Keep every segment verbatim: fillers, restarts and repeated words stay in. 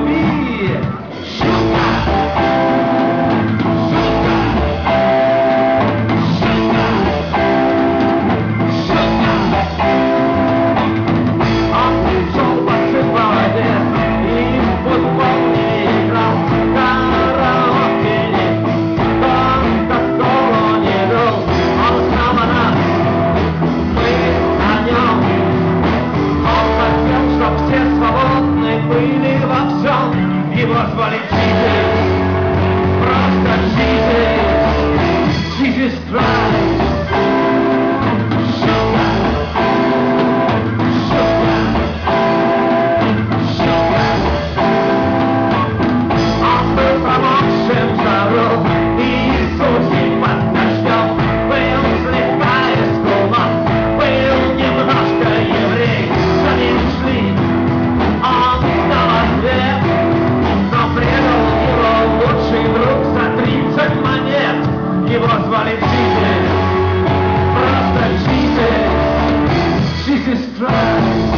любви. Шутка! Шутка! Шутка! Шутка! Он пришел по цифроводе и в футбол не играл. Караоке не, кока-колу не пил. Он знал о нас, мы о нем. Он хотел, чтоб все свободны были во всем. Его звали Jesus, просто Jesus, Jesus Christ. Шутка, шутка, шутка. Он был промокшим жаром, и Иисусик под дождем. Был слегка искума, был немножко еврей. За ним шли, он дал ответ, но предал его лучший друг за тридцать монет. Его звали Jesus, просто Jesus, Jesus Christ.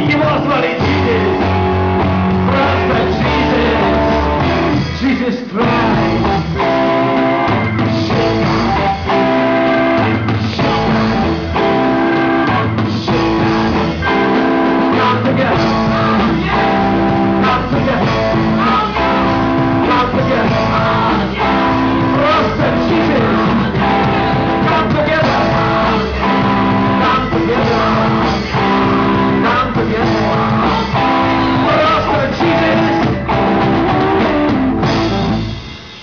Jesus Christ.